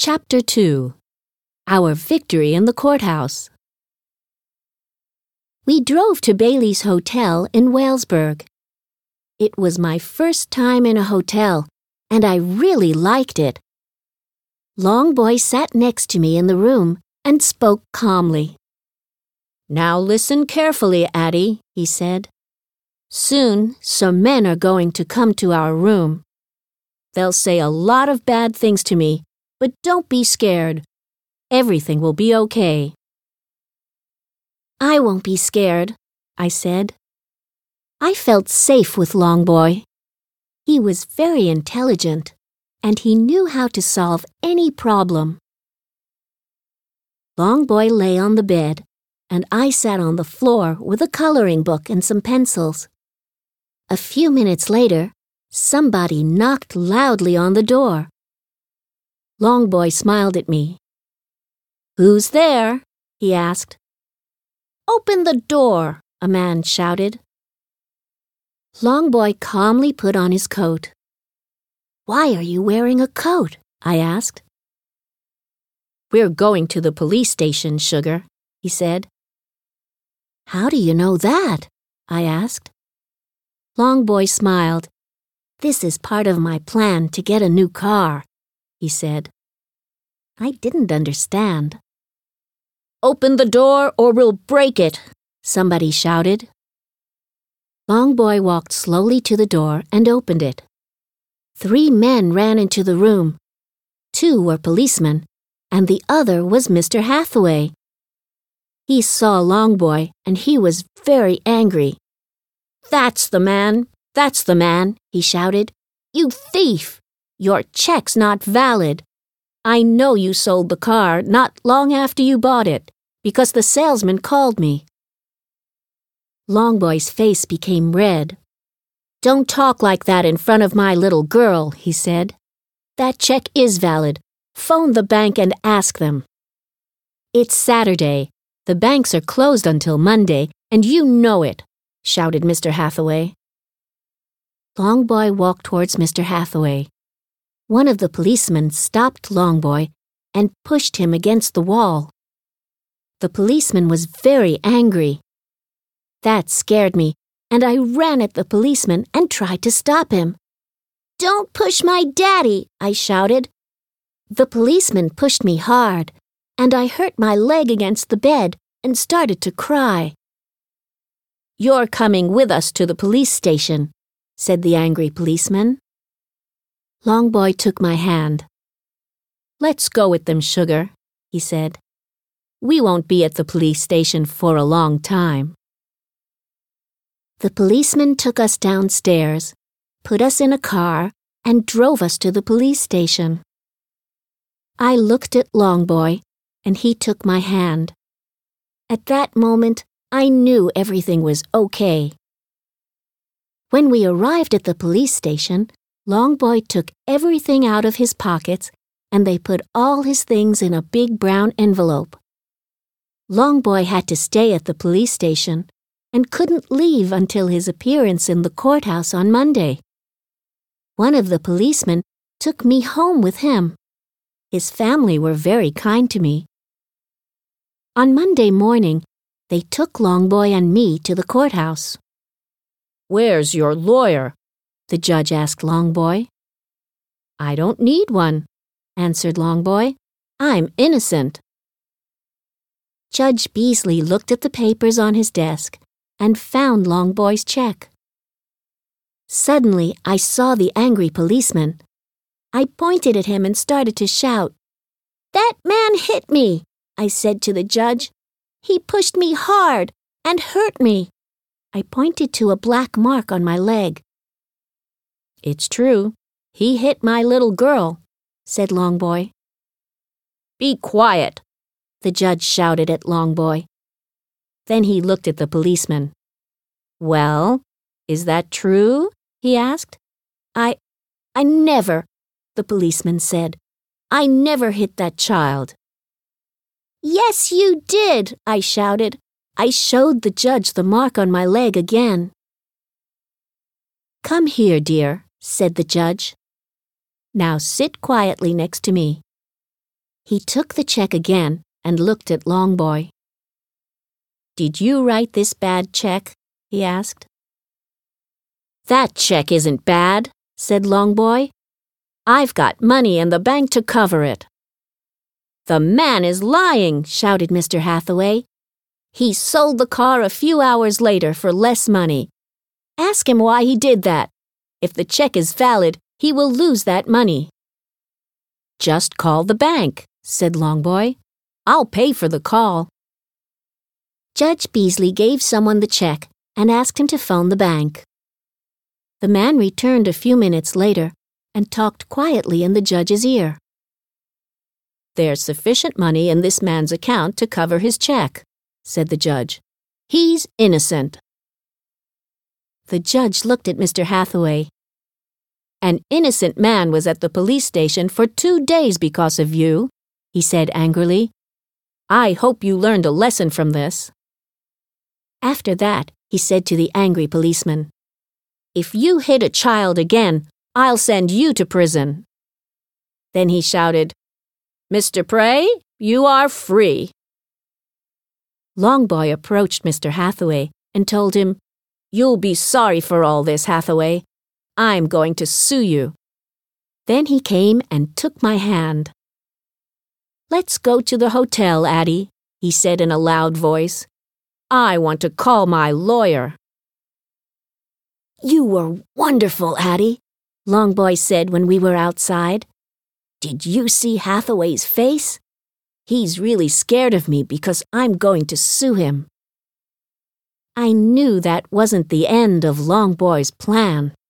Chapter 2. Our Victory in the Courthouse. We drove to Bailey's Hotel in Walesburg. It was my first time in a hotel, and I really liked it. Longboy sat next to me in the room and spoke calmly. "Now listen carefully, Addie," he said. "Soon, some men are going to come to our room. They'll say a lot of bad things to me, but don't be scared. Everything will be okay." "I won't be scared," I said. I felt safe with Longboy. He was very intelligent, and he knew how to solve any problem. Longboy lay on the bed, and I sat on the floor with a coloring book and some pencils. A few minutes later, somebody knocked loudly on the door. Longboy smiled at me. "Who's there?" he asked. "Open the door," a man shouted. Longboy calmly put on his coat. "Why are you wearing a coat?" I asked. "We're going to the police station, Sugar," he said. "How do you know that?" I asked. Longboy smiled. "This is part of my plan to get a new car," he said. I didn't understand. "Open the door or we'll break it," somebody shouted. Longboy walked slowly to the door and opened it. 3 men ran into the room. 2 were policemen, and the other was Mr. Hathaway. He saw Longboy, and he was very angry. "That's the man! That's the man!" he shouted. "You thief! Your check's not valid. I know you sold the car not long after you bought it, because the salesman called me." Longboy's face became red. "Don't talk like that in front of my little girl," he said. "That check is valid. Phone the bank and ask them." "It's Saturday. The banks are closed until Monday, and you know it," shouted Mr. Hathaway. Longboy walked towards Mr. Hathaway. One of the policemen stopped Longboy and pushed him against the wall. The policeman was very angry. That scared me, and I ran at the policeman and tried to stop him. "Don't push my daddy," I shouted. The policeman pushed me hard, and I hurt my leg against the bed and started to cry. "You're coming with us to the police station," said the angry policeman. Longboy took my hand. "Let's go with them, Sugar," he said. "We won't be at the police station for a long time." The policeman took us downstairs, put us in a car, and drove us to the police station. I looked at Longboy, and he took my hand. At that moment, I knew everything was okay. When we arrived at the police station, Longboy took everything out of his pockets, and they put all his things in a big brown envelope. Longboy had to stay at the police station and couldn't leave until his appearance in the courthouse on Monday. One of the policemen took me home with him. His family were very kind to me. On Monday morning, they took Longboy and me to the courthouse. "Where's your lawyer?" the judge asked Longboy. "I don't need one," answered Longboy. "I'm innocent." Judge Beasley looked at the papers on his desk and found Longboy's check. Suddenly, I saw the angry policeman. I pointed at him and started to shout. "That man hit me," I said to the judge. "He pushed me hard and hurt me." I pointed to a black mark on my leg. "It's true. He hit my little girl," said Longboy. "Be quiet," the judge shouted at Longboy. Then he looked at the policeman. "Well, is that true?" he asked. I never," the policeman said. "I never hit that child." "Yes, you did," I shouted. I showed the judge the mark on my leg again. "Come here, dear," said the judge. "Now sit quietly next to me." He took the check again and looked at Longboy. "Did you write this bad check?" he asked. "That check isn't bad," said Longboy. "I've got money in the bank to cover it." "The man is lying," shouted Mr. Hathaway. "He sold the car a few hours later for less money. Ask him why he did that. If the check is valid, he will lose that money." "Just call the bank," said Longboy. "I'll pay for the call." Judge Beasley gave someone the check and asked him to phone the bank. The man returned a few minutes later and talked quietly in the judge's ear. "There's sufficient money in this man's account to cover his check," said the judge. "He's innocent." The judge looked at Mr. Hathaway. "An innocent man was at the police station for 2 days because of you," he said angrily. "I hope you learned a lesson from this." After that, he said to the angry policeman, "If you hit a child again, I'll send you to prison." Then he shouted, "Mr. Prey, you are free." Longboy approached Mr. Hathaway and told him, "You'll be sorry for all this, Hathaway. I'm going to sue you." Then he came and took my hand. "Let's go to the hotel, Addie," he said in a loud voice. "I want to call my lawyer." "You were wonderful, Addie," Longboy said when we were outside. "Did you see Hathaway's face? He's really scared of me because I'm going to sue him." I knew that wasn't the end of Longboy's plan.